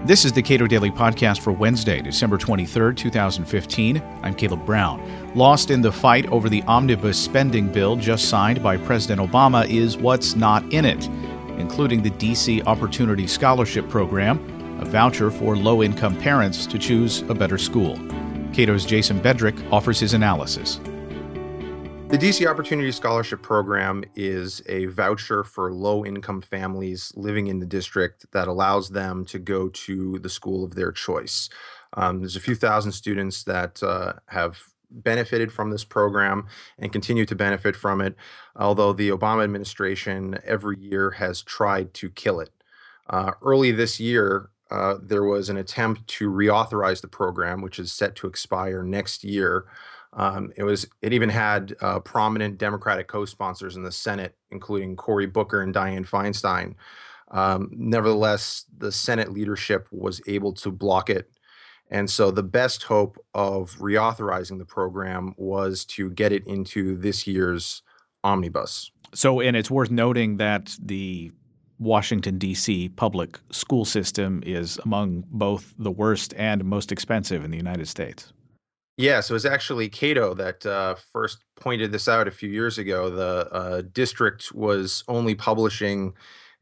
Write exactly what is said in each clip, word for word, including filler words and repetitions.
This is the Cato Daily Podcast for Wednesday, December twenty-third, twenty fifteen. I'm Caleb Brown. Lost in the fight over the omnibus spending bill just signed by President Obama is what's not in it, including the D C Opportunity Scholarship Program, a voucher for low-income parents to choose a better school. Cato's Jason Bedrick offers his analysis. The D C Opportunity Scholarship Program is a voucher for low-income families living in the district that allows them to go to the school of their choice. Um, there's a few thousand students that uh, have benefited from this program and continue to benefit from it, although the Obama administration every year has tried to kill it. Uh, early this year, uh, there was an attempt to reauthorize the program, which is set to expire next year. Um, it was. It even had uh, prominent Democratic co-sponsors in the Senate, including Cory Booker and Dianne Feinstein. Um, nevertheless, the Senate leadership was able to block it. And so the best hope of reauthorizing the program was to get it into this year's omnibus. So, and it's worth noting that the Washington, D C public school system is among both the worst and most expensive in the United States. Yeah, so it was actually Cato that uh, first pointed this out a few years ago. The uh, district was only publishing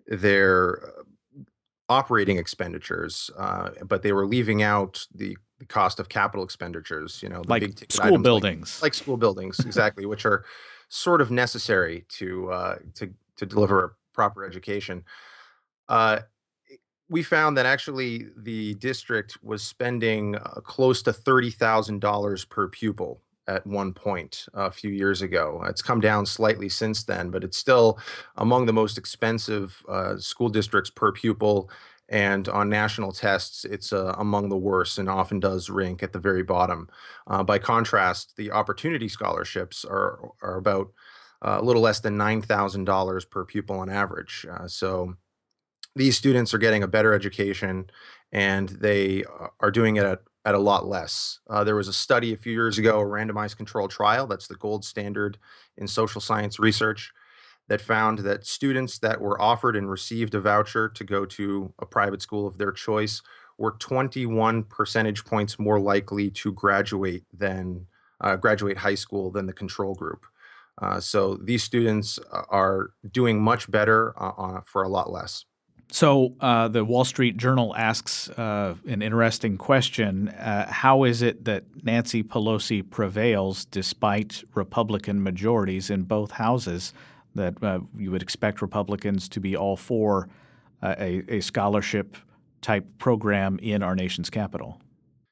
their uh, operating expenditures, uh, but they were leaving out the, the cost of capital expenditures, you know, the like big ticket school items buildings. Like, like school buildings, exactly, which are sort of necessary to uh, to to deliver a proper education. Uh, We found that actually the district was spending uh, close to thirty thousand dollars per pupil at one point a few years ago. It's come down slightly since then, but it's still among the most expensive uh, school districts per pupil. And on national tests, it's uh, among the worst and often does rank at the very bottom. Uh, by contrast, the opportunity scholarships are, are about uh, a little less than nine thousand dollars per pupil on average. Uh, so these students are getting a better education, and they are doing it at, at a lot less. Uh, there was a study a few years ago, a randomized controlled trial, that's the gold standard in social science research, that found that students that were offered and received a voucher to go to a private school of their choice were twenty-one percentage points more likely to graduate than uh, graduate high school than the control group. Uh, so these students are doing much better uh, uh, for a lot less. So uh, the Wall Street Journal asks uh, an interesting question. Uh, how is it that Nancy Pelosi prevails despite Republican majorities in both houses, that uh, you would expect Republicans to be all for uh, a, a scholarship-type program in our nation's capital?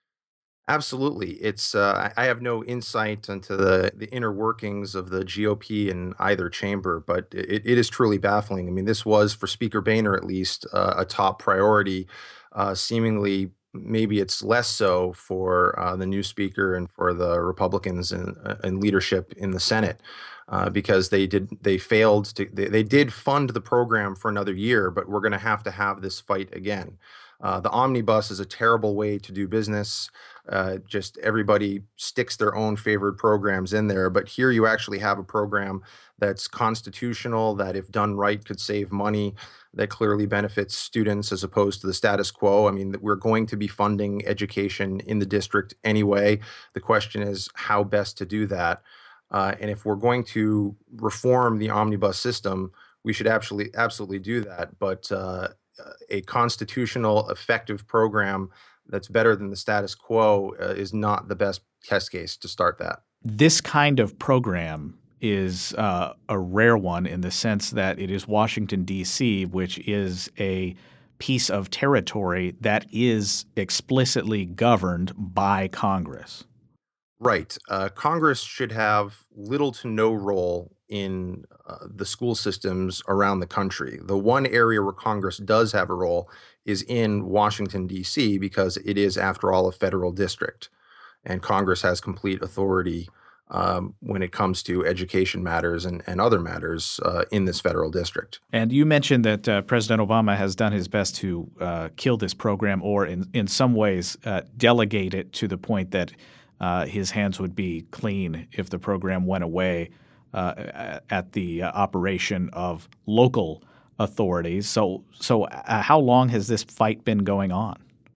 Absolutely. It's uh, I I have no insight into the, the inner workings of the G O P in either chamber, but it, it is truly baffling. I mean, this was, for Speaker Boehner at least, uh, a top priority. Uh, seemingly, maybe it's less so for uh, the new speaker and for the Republicans and, uh, and leadership in the Senate, uh, because they did they failed to they, they did fund the program for another year, but we're going to have to have this fight again. Uh, the omnibus is a terrible way to do business. Uh, just everybody sticks their own favorite programs in there. But here you actually have a program that's constitutional, that if done right could save money, that clearly benefits students as opposed to the status quo. I mean, we're going to be funding education in the district anyway. The question is how best to do that. Uh, and if we're going to reform the omnibus system, we should absolutely, absolutely do that. But uh, a constitutional, effective program that's better than the status quo uh, is not the best test case to start that. This kind of program is uh, a rare one in the sense that it is Washington, D C, which is a piece of territory that is explicitly governed by Congress. Right. Uh, Congress should have little to no role in uh, the school systems around the country. The one area where Congress does have a role is in Washington, D C, because it is, after all, a federal district. And Congress has complete authority um, when it comes to education matters and, and other matters uh, in this federal district. And you mentioned that uh, President Obama has done his best to uh, kill this program, or in, in some ways uh, delegate it to the point that uh, his hands would be clean if the program went away uh, at the uh, operation of local authorities. So, so uh, how long has this fight been going on?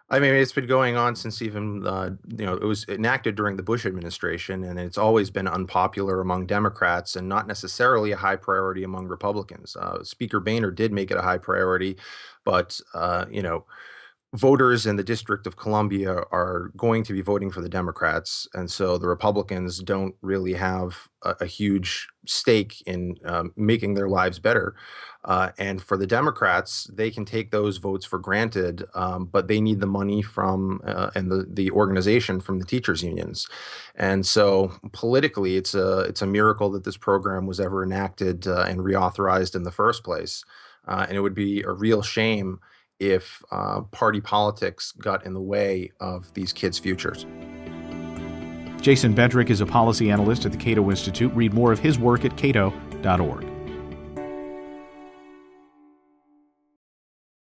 I mean, it's been going on since even, uh, you know, it was enacted during the Bush administration, and it's always been unpopular among Democrats and not necessarily a high priority among Republicans. Uh, Speaker Boehner did make it a high priority, but, uh, you know, voters in the District of Columbia are going to be voting for the Democrats, and so the Republicans don't really have a, a huge stake in um, making their lives better. Uh, and for the Democrats, they can take those votes for granted, um, but they need the money from uh, and the the organization from the teachers unions. And so politically, it's a it's a miracle that this program was ever enacted uh, and reauthorized in the first place. Uh, and it would be a real shame if uh, party politics got in the way of these kids' futures. Jason Bedrick is a policy analyst at the Cato Institute. Read more of his work at cato dot org.